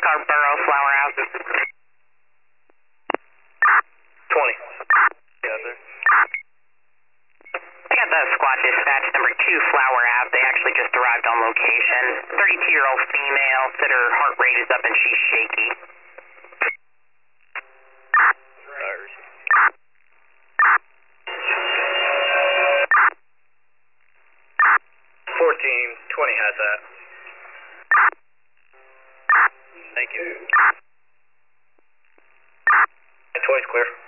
Scarborough Flower House. 20. Yeah, there. I got the squad dispatch number 2 Flower Ave. They actually just arrived on location. 32-year-old female said her heart rate is up and she's shaky. 1420 has that. Thank you. 20's clear.